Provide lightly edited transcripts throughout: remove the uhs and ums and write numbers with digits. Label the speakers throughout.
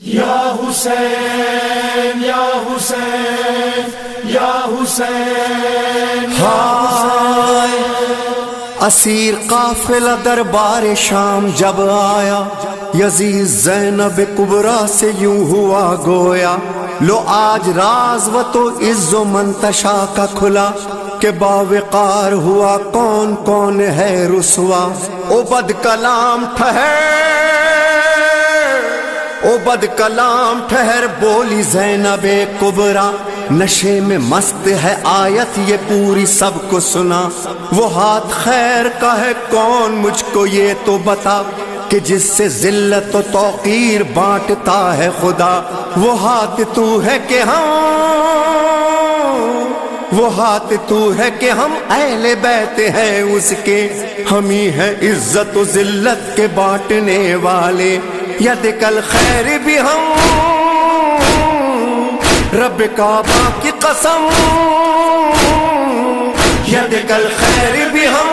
Speaker 1: یا حسین یا حسین یا حسین
Speaker 2: ہائے اسیر قافلہ دربار شام جب آیا، یزید زینب کبریٰ سے یوں ہوا گویا، لو آج راز و تو عز و منتشا کا کھلا، کہ باوقار ہوا کون کون ہے رسوا۔ او بد کلام ٹھہر، او بد کلام ٹھہر، بولی زینب کبریٰ، نشے میں مست ہے آیت یہ پوری سب کو سنا۔ وہ ہاتھ خیر کا ہے کون مجھ کو یہ تو بتا، کہ جس سے ذلت و توقیر بانٹتا ہے خدا۔ وہ ہاتھ تو ہے کہ ہم اہل بیت ہیں اس کے، ہم ہی ہیں عزت و ذلت کے بانٹنے والے۔ ید کل خیر بھی ہم، رب کعبہ کی قسم، ید کل خیر بھی ہم،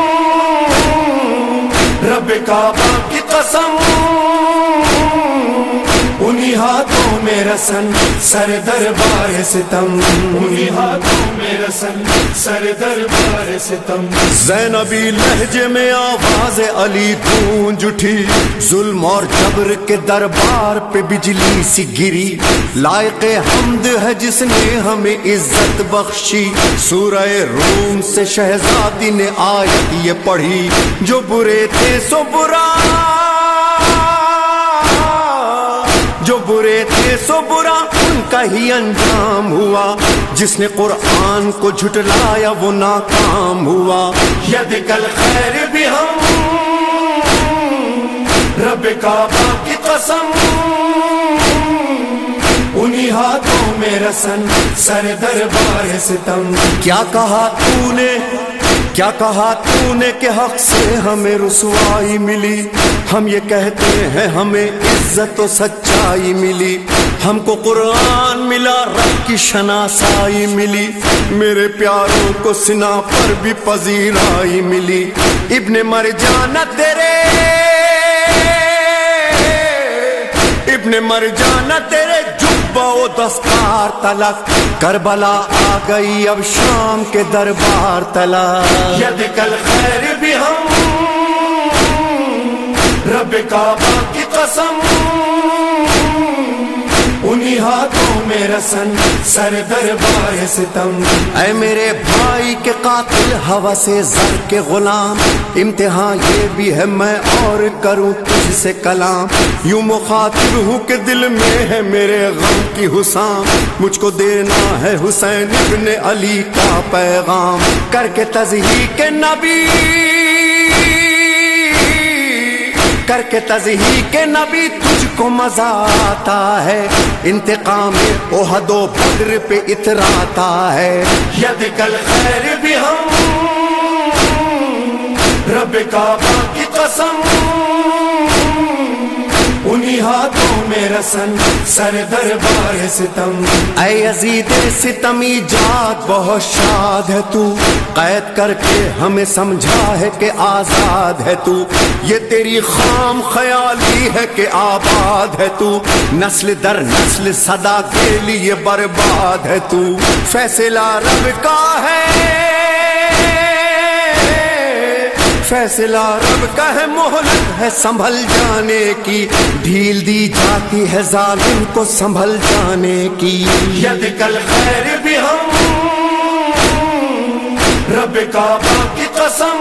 Speaker 2: رب کعبہ کی قسم، انہی ہاتھوں میں رسن سر دربار ستم، انہی ہاتھوں میں رسن سر دربار ستم۔ زینبی لہجے میں آواز علی گونج اٹھی، ظلم اور جبر کے دربار پہ بجلی سی گری۔ لائق حمد ہے جس نے ہمیں عزت بخشی، سورہ روم سے شہزادی نے آیت یہ پڑھی، جو برے تھے سو برا، جو برے تھے سو برا ان کا ہی انجام ہوا، جس نے قرآن کو جھٹلایا وہ ناکام ہوا۔ ید کل خیر بھی ہم، رب کعبہ کی قسم، انہی ہاتھوں میں رسن سر دربار ستم۔ کیا کہا تو نے، کیا کہا تو نے کہ حق سے ہمیں رسوائی ملی، ہم یہ کہتے ہیں ہمیں عزت و سچائی ملی۔ ہم کو قرآن ملا، رب کی شناسائی ملی، میرے پیاروں کو سنا پر بھی پذیرائی ملی۔ ابن مرجان تیرے، ابن مرجان تیرے جبہ و دستار تلک، کربلا آ گئی اب شام کے دربار تلک۔ ید کل خیر بھی ہم، رب کعبہ کی قسم، انہی ہاتھوں میں رسن سر دربار ستم۔ اے میرے بھائی کے قاتل ہوس سے زر کے غلام، امتحان یہ بھی ہے میں اور کروں تجھ سے کلام۔ یوں مخاطب ہوں کہ دل میں ہے میرے غم کی حسام، مجھ کو دینا ہے حسین ابن علی کا پیغام۔ کر کے تضحیق نبی، کر کے تضحیق نبی تجھ کو مزہ آتا ہے، انتقام احد و بدر پہ اتراتا ہے۔ ید کل خیر بھی ہم، رب کعبہ کی قسم، انہی ہاتھوں میں رسن سر دربار ستم۔ اے یزید ستمی جات بہت شاد ہے تو، قید کر کے ہمیں سمجھا ہے کہ آزاد ہے تو، یہ تیری خام خیالی ہے کہ آباد ہے تو، نسل در نسل صدا کے لیے برباد ہے تو۔ فیصلہ رب کا ہے، فیصلہ رب کا ہے، مہلت ہے سنبھل جانے کی، ڈھیل دی جاتی ہے ظالم کو سنبھل جانے کی۔ ید کل خیر بھی ہم، رب کعبہ کی قسم،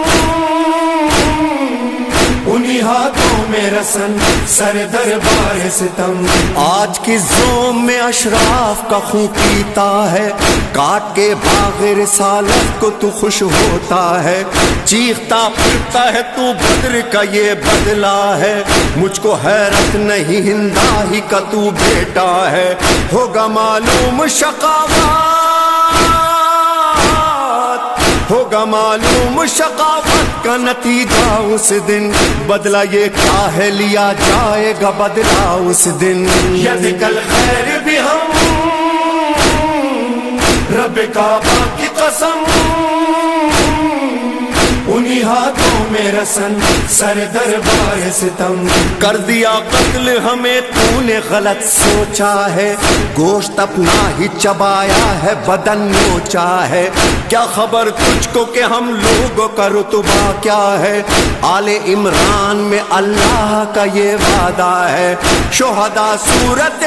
Speaker 2: انہی ہاتھوں میں رسن سر دربار ستم۔ آج کی زوم میں اشراف کا خون پیتا ہے، کاٹ کے باغ رسالت کو تو خوش ہوتا ہے، چیختا پھرتا ہے تو بدر کا یہ بدلہ ہے، مجھ کو حیرت نہیں ہندا ہی کا تو بیٹا ہے۔ ہوگا معلوم شقاوت، ہوگا معلوم شقاوت کا نتیجہ اس دن، بدلہ یہ کیا ہے لیا جائے گا بدلہ اس دن۔ ید کل خیر بھی ہم، رب کعبہ کی قسم، انہی ہاتھوں میں رسن سر دربار ستم کر دیا قتل ہمیں تو نے غلط سوچا ہے گوشت اپنا ہی چبایا ہے بدن نوچا ہے کیا خبر تجھ کو کہ ہم لوگوں کا رتبہ کیا ہے آل عمران میں اللہ کا یہ وعدہ ہے شہداء سورت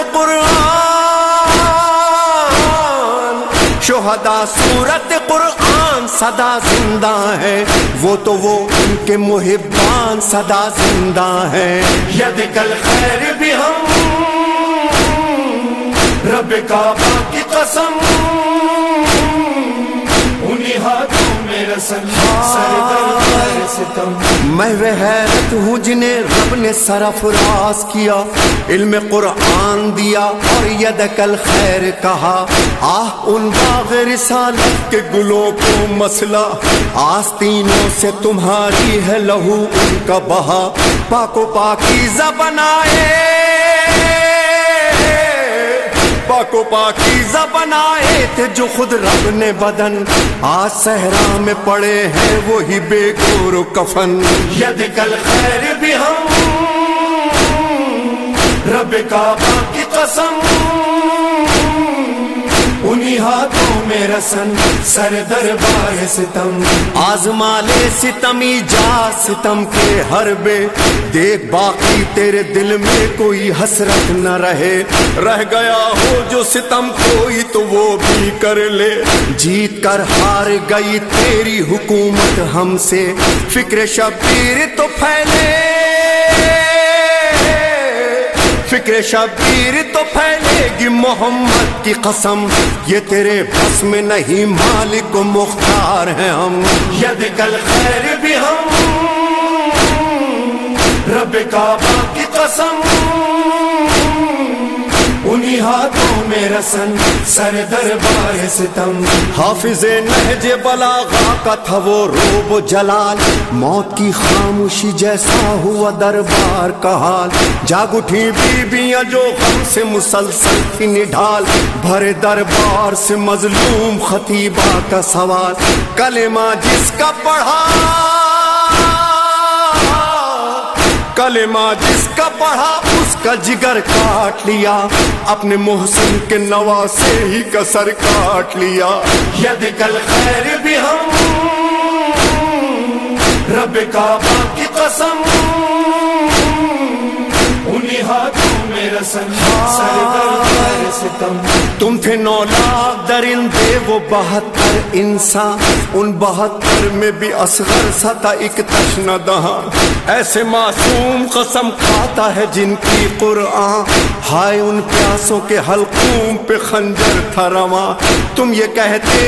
Speaker 2: قرآن سدا زندہ ہے وہ تو وہ ان کے محبان سدا زندہ ہیں ید کل خیر بھی ہم رب کعبہ کی قسم انہی ہاتھوں میں رسن سر دربار ستم میں وہ حیرت ہوں جنہیں رب نے سرفراز کیا علم قرآن دیا اور یدک الخیر کہا آہ ان باغ رسالت کے گلوں کو مسئلہ آستینوں سے تمہاری ہے لہو ان کا بہا پاک و پاکیزہ بنائے تھے جو خود رب نے بدن آج صحرا میں پڑے ہیں وہی بے گور و کفن ید کل خیر بھی ہم رب کعبہ کی قسم انہی ہاتھوں میں رسن سر دربار ستم آزما لے ستمی جا ستم کے حربے دیکھ باقی تیرے دل میں کوئی حسرت نہ رہ گیا ہو جو ستم کوئی تو وہ بھی کر لے جیت کر ہار گئی تیری حکومت ہم سے فکر شبیر تو پھیلے گی محمد کی قسم یہ تیرے بس میں نہیں مالک و مختار ہیں ہم ید کل خیر بھی ہم رب کعبہ کی قسم انہی ہاتھوں میں رسن سر دربار ستم حافظ نہج بلاغہ کا تھا وہ روب و جلال موت کی خاموشی جیسا ہوا دربار کا حال جاگ اٹھی بیویاں جو غم سے مسلسل تھی نڈھال بھرے دربار سے مظلوم خطیبہ کا سوال کلمہ جس کا پڑھا اس کا جگر کاٹ لیا اپنے محسن کے نواسے ہی کا سر کاٹ لیا ید کل خیر بھی ہم رب کعبہ کی قسم انہی ہاتھوں میں رسن سر دربار ستم تم تھے 9 لاکھ درندے وہ 72 انسان ان 72 میں بھی اصغر سا تھا ایک تشنہ دہاں ایسے معصوم قسم کھاتا ہے جن کی قرآن ہائے ان پیاسوں کے حلقوم پہ خنجر تھا رواں تم یہ کہتے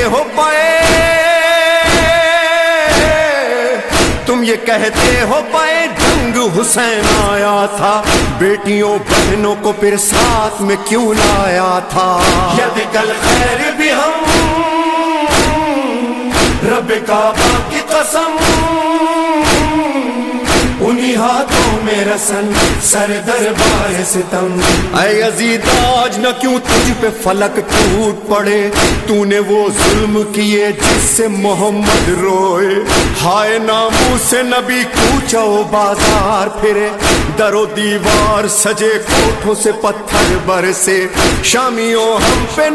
Speaker 2: ہو پائے جنگ حسین آیا تھا بیٹیوں بہنوں کو پھر ساتھ میں کیوں لایا تھا ید کل خیر بھی ہم رب کعبہ کی قسم انہی ہاتھوں میں رسن سر دربار ستم اے یزید آج نہ کیوں تجھ پہ فلک ٹوٹ پڑے تو نے وہ ظلم کیے جس سے محمد روئے ہائے ناموس نبی کوچہ و بازار پھرے در و دیوار سجے کوٹھوں سے پتھر برسے شامیوں ہم پہ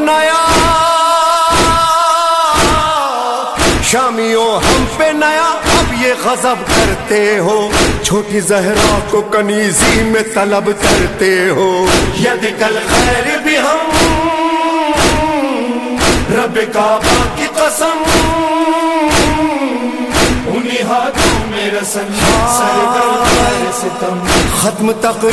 Speaker 2: نیا اب یہ غضب کرتے ہو چھوٹی زہرا کو کنیزی میں طلب کرتے ہو ید کل خیر بھی ہم رب کعبہ کی قسم انہی ہاتھوں میں رسن سر دربار ستم ختم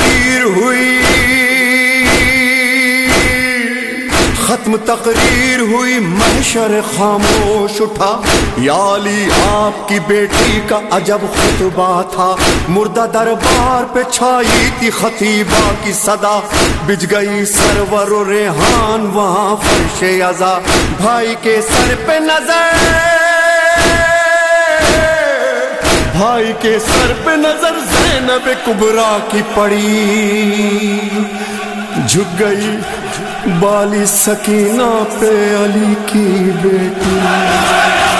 Speaker 2: تقریر ہوئی محشر خاموش اٹھا یا علی آپ کی بیٹی کا عجب خطبہ تھا مردہ دربار پہ چھائی تھی خطیبہ کی صدا بج گئی سرور و ریحان وہاں فرش عزا بھائی کے سر پہ نظر زینب کبریٰ کی پڑی جھک گئی بالی سکینہ پہ علی کی بیٹی